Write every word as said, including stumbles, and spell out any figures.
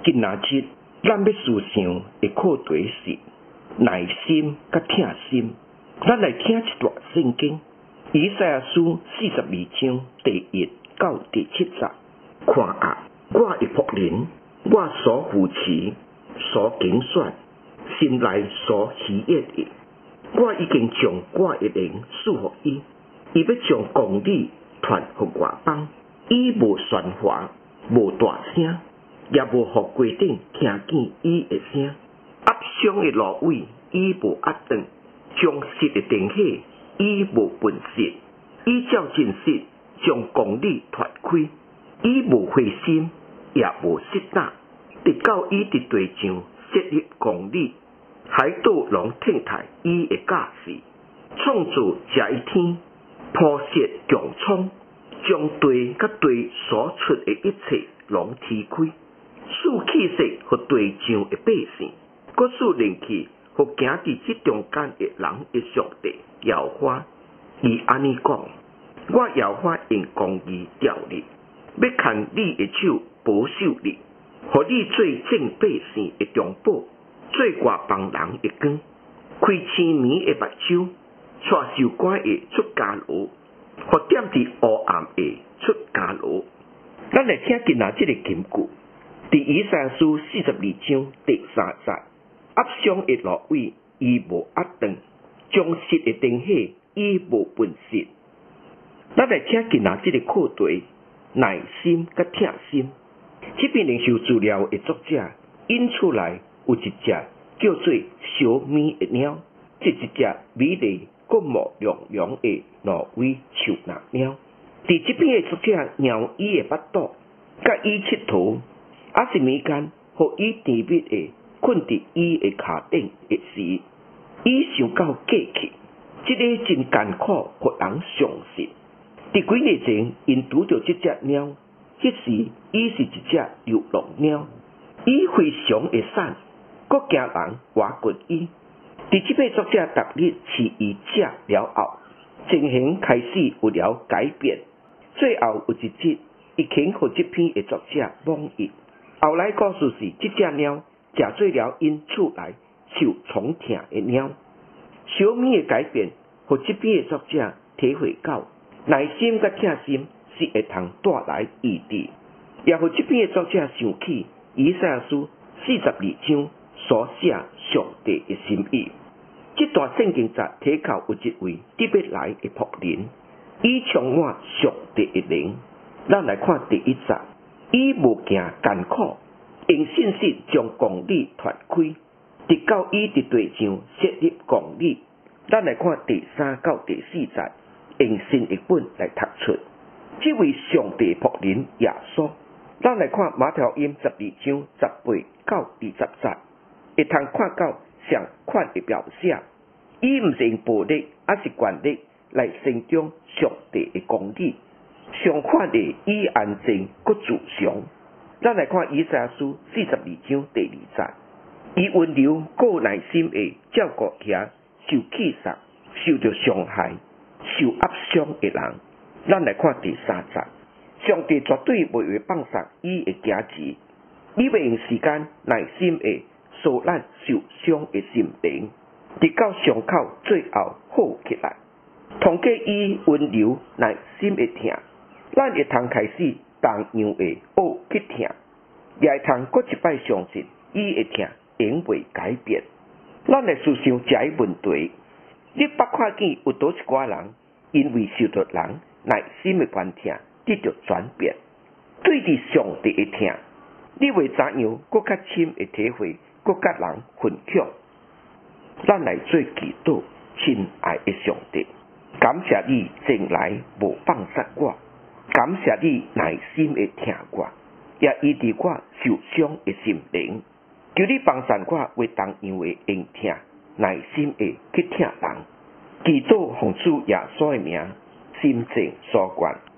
今仔日咱要思想的课题是耐心甲疼心。咱来听一段圣经，以赛亚书四十二章第一到第七节。看啊，我的仆人，我所扶持、所拣选、心内所喜悦的，我已经将我的灵赐予伊，伊要将公理传给外邦，伊无喧哗，无大声，也无互规顶听见伊的声。压伤的芦苇，伊无压断；将实的电火，伊无分实。伊照真实将公理脱开，伊无灰心，也无失胆。直到伊伫地上设立公理，海岛拢听台伊的驾驶，创造遮一天，铺设强创，将地甲地所出的一切拢踢开，赐气势互地上的百姓，搁赐灵气互行伫即中间的人的上帝耶和华。伊安尼讲：我耶和华用公义调你，要牵你的手保守你，互你做正百姓的中保，做外邦人的光，开青眠的目睭，带受关的出家路，互点伫黑暗的出家路。咱来听今仔即个金句，伫以赛亚书四十二章第三节：压伤的芦苇，伊无压断；将实的电火，伊无分实。咱来听今仔即个课题：耐心甲疼心。这篇灵修资料的作者引出来有一只叫做小咪的鸟，这一只美丽国模亮亮的挪威树懒鸟。伫这篇的作者鸟伊的巴肚，甲伊佚佗，也是暝间，互伊甜蜜的困伫伊的骹顶的时，伊想到过去，这个真艰苦，互人伤心。伫几年前，因拄着这只鸟，迄时伊是一只流浪鸟，伊非常的瘦，搁惊人挖掘伊。伫这篇作者逐日饲伊食了后，情形开始有了改变。最后有一日，伊肯互这篇的作者满意。后来故事是，这只鸟食做了因厝内受宠疼的鸟。小咪的改变，互这篇的作者体会到耐心甲疼心是会通带来益处，也互这篇的作者想起以赛亚书四十二章所写上帝的心意。这段圣经节体口有一位特别来的仆人，伊充满上帝的灵。咱来看第一节，伊无惊艰苦，用信心将公理传开，直到伊伫地上设立公理。咱来看第三到第四节，用新译本来读出。这位上帝仆人耶稣，咱来看马太福音十二章十八到二十节，会通看到上款的描写。伊毋是用暴力，也是权力来伸张上帝的公理。相反的，伊安静佮自强。咱来看以赛亚书四十二章第二节，伊温柔佮耐心的照顾遐受气杀、受着伤害、受压伤的人。咱来看第三节，上帝绝对袂会放杀伊的家子，伊会用时间耐心的疏咱受伤的心灵，直到伤口最后好起来。通过伊温柔耐心的疼，咱会通开始同样的学去疼，也会通搁一摆相信伊的疼永袂改变。咱来思想这个问题：你捌看见有倒一寡人，因为受到人耐心的关疼，得到转变？对伫上帝的疼，你会怎样搁较深的体会，搁甲人分享？咱来做祈祷，亲爱的上帝，感谢你前来无放杀我，感谢你耐心的疼我，也医治我受伤的心灵。求你帮助我为同样的用疼、耐心的去疼人。祈祷奉主耶稣的名，心静所愿。